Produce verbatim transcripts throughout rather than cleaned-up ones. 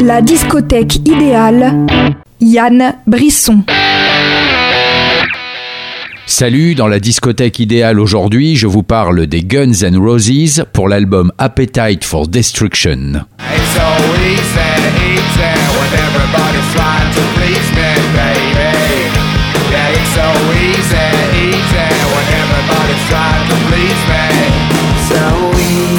La discothèque idéale, Yann Brisson. Salut, dans la discothèque idéale aujourd'hui, je vous parle des Guns N' Roses pour l'album Appetite for Destruction. It's so easy, easy, when everybody's trying to please me, baby. Yeah, it's so easy, easy, when everybody's trying to please me. So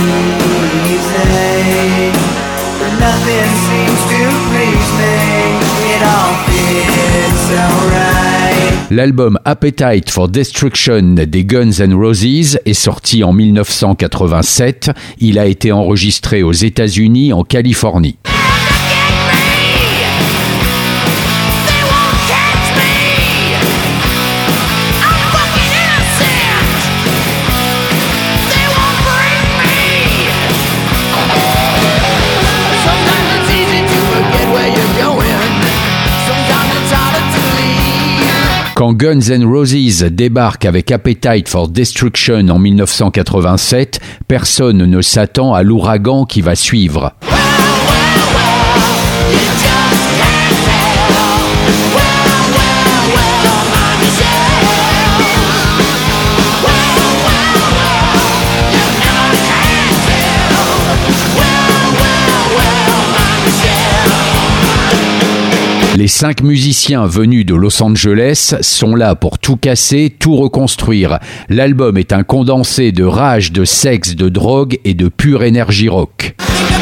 easy, but nothing seems to please me. It all feels alright. L'album Appetite for Destruction des Guns N' Roses est sorti en dix-neuf cent quatre-vingt-sept. Il a été enregistré aux États-Unis, en Californie. Quand Guns N' Roses débarque avec Appetite for Destruction en dix-neuf cent quatre-vingt-sept, personne ne s'attend à l'ouragan qui va suivre. Les cinq musiciens venus de Los Angeles sont là pour tout casser, tout reconstruire. L'album est un condensé de rage, de sexe, de drogue et de pure énergie rock.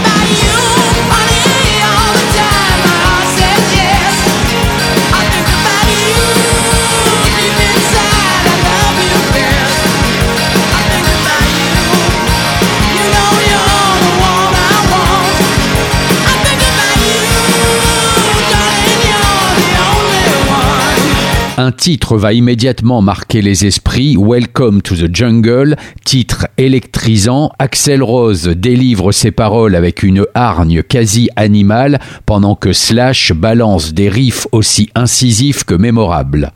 Un titre va immédiatement marquer les esprits, Welcome to the Jungle, titre électrisant. Axl Rose délivre ses paroles avec une hargne quasi animale, pendant que Slash balance des riffs aussi incisifs que mémorables.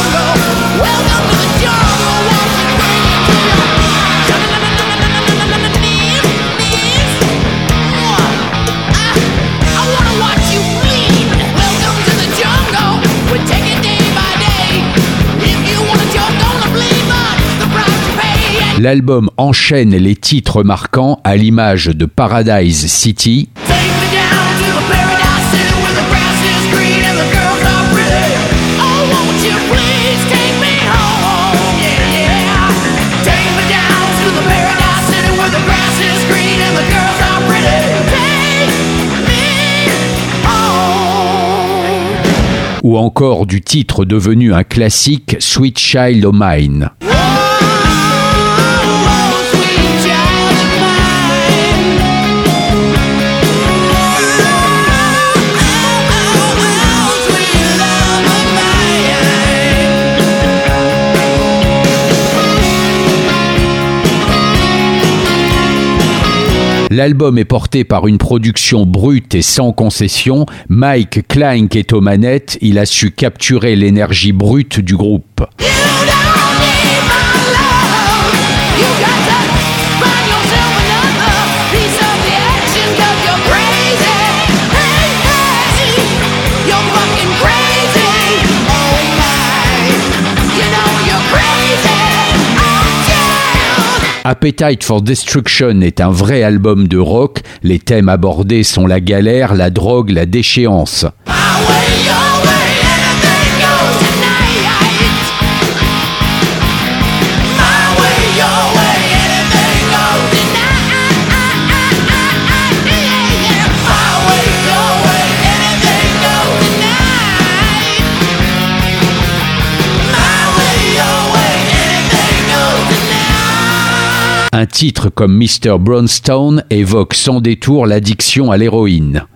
L'album enchaîne les titres marquants à l'image de Paradise City, ou encore du titre devenu un classique, Sweet Child O' Mine. L'album est porté par une production brute et sans concession. Mike Clank est aux manettes, il a su capturer l'énergie brute du groupe. Appetite for Destruction est un vrai album de rock. Les thèmes abordés sont la galère, la drogue, la déchéance. Un titre comme mister Brownstone évoque sans détour l'addiction à l'héroïne.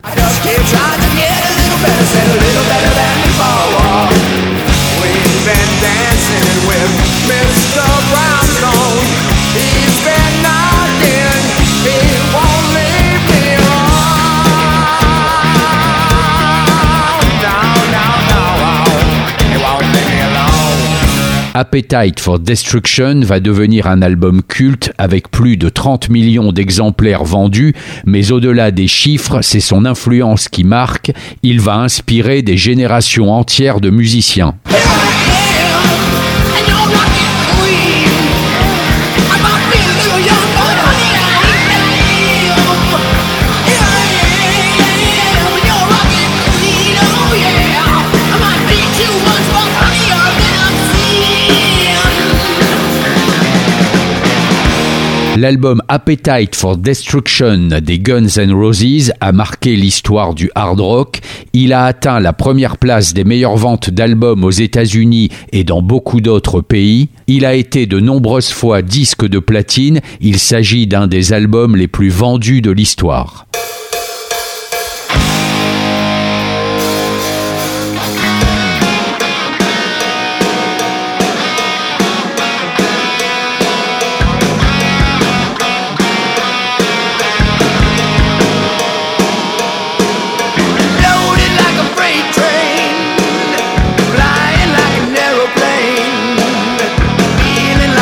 Appetite for Destruction va devenir un album culte avec plus de trente millions d'exemplaires vendus, mais au-delà des chiffres, c'est son influence qui marque. Il va inspirer des générations entières de musiciens. L'album Appetite for Destruction des Guns N' Roses a marqué l'histoire du hard rock. Il a atteint la première place des meilleures ventes d'albums aux États-Unis et dans beaucoup d'autres pays. Il a été de nombreuses fois disque de platine. Il s'agit d'un des albums les plus vendus de l'histoire.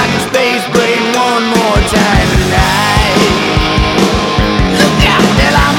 Time tonight. Look out, Della.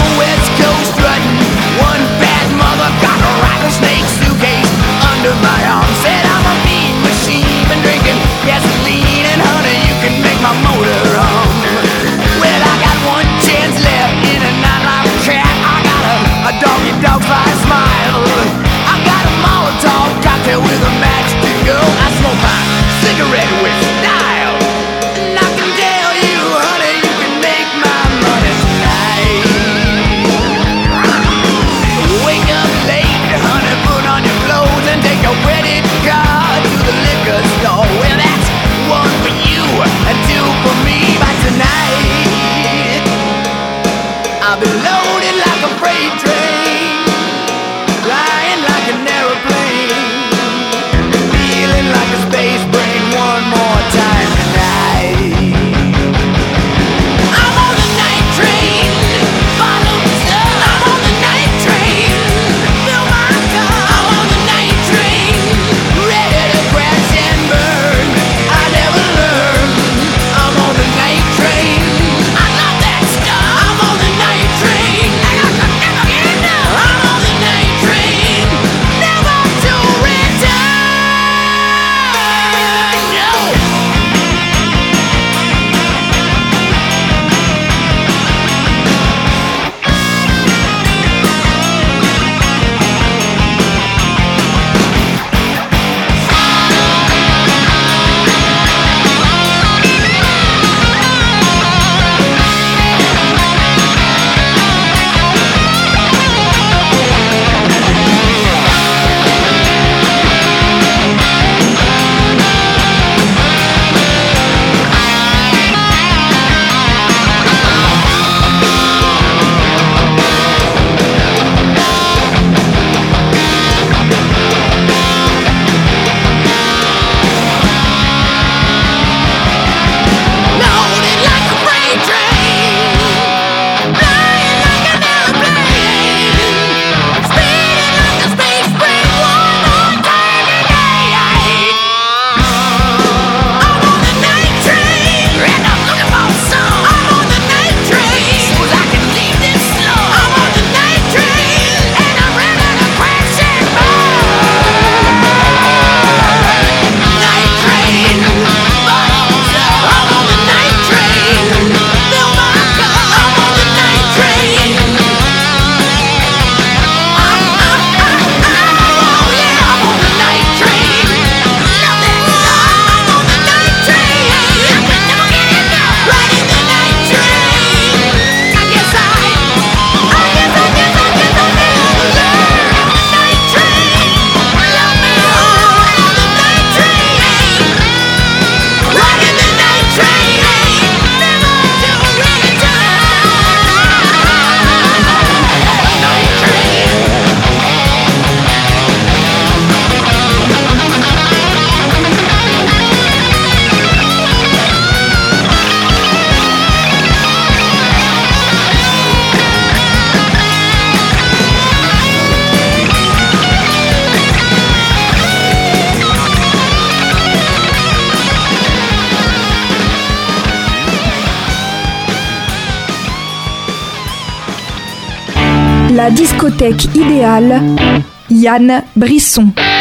La discothèque idéale, Yann Brisson.